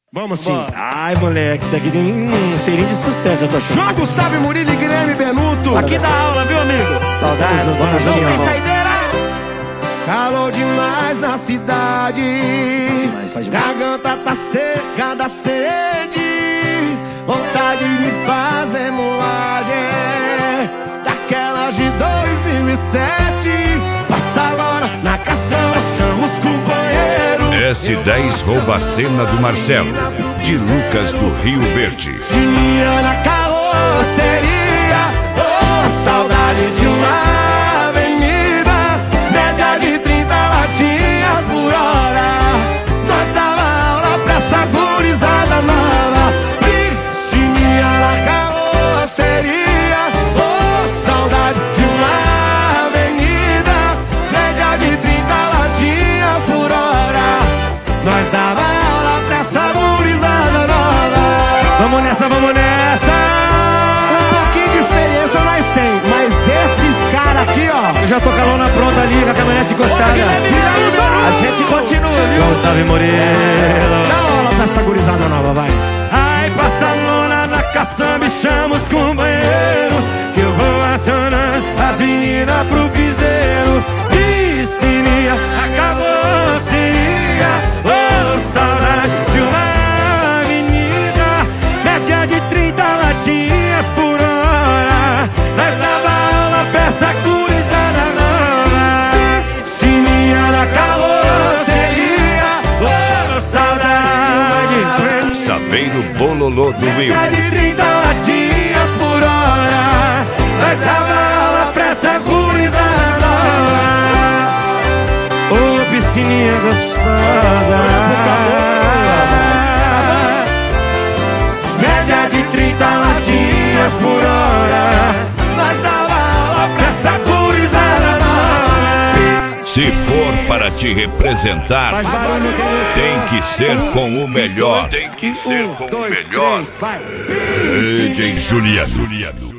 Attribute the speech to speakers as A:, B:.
A: Vamos sim.
B: Bora.
A: Ai, moleque, isso aqui tem seria de sucesso, eu tô achando.
C: João Gustavo, Murilo e Guilherme Benuto.
B: Aqui dá aula, viu, amigo?
A: Saudades.
B: Não tem
A: irmão.
B: saideira.
C: Calor demais na cidade.
A: Faz demais.
C: Garganta tá seca da sede. Vontade de fazer moagem daquelas de 2007. Passa agora na caçamba, chama os companheiros.
D: S10 rouba a cena do Marcelo, de Lucas do Rio Verde.
C: Tinha na carroceria, oh, saudade de uma avenida, média de 30 latinhas por hora. Nós dava aula pra essa gurizada nova. Tinha na carroceria, oh, saudade de uma avenida, média de 30 latinhas por hora. Nós dava aula pra essa gurizada nova.
A: Vamos nessa, vamos nessa.
C: Um pouquinho de experiência nós tem, mas esses caras aqui, ó,
A: Eu já tô com a lona pronta ali, com a caminhonete encostada.
B: A gente continua, viu?
A: Vamos, salve, Murilo.
C: dá aula pra essa gurizada nova, vai.
A: Ai, passa a lona na caçamba e chama os companheiros, que eu vou acionar as meninas pro piseiro. Piscininha, acabou, seria, oh, saudade de uma avenida, média de 30 latinhas por hora. Nós dava aula pra essa gurizada nova. Piscininha na carroceria, oh, saudade.
D: Saveiro Bololô do Will.
A: Média de 30 latinhas por hora. Nós dava aula pra essa gurizada nova. Ô, piscininha gostosa. Média de 30 latinhas por hora. Nós dava aula pra essa gurizada nova.
D: Se for para te representar, tem que ser com o melhor. Tem que ser com o melhor.
A: Vai.
D: DJ Juliano.